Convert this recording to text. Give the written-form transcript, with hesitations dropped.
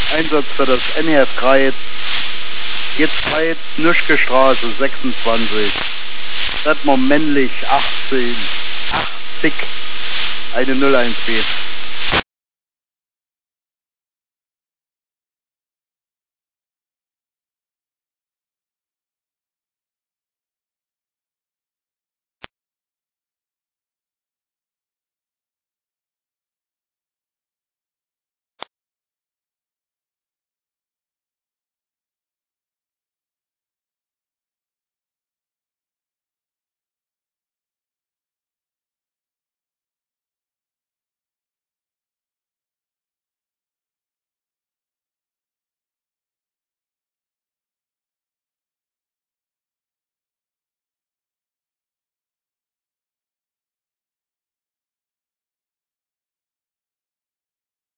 Einsatz für das NEF Greiz. G2 Nüschke Straße 26. Redmer männlich 80. Eine 013.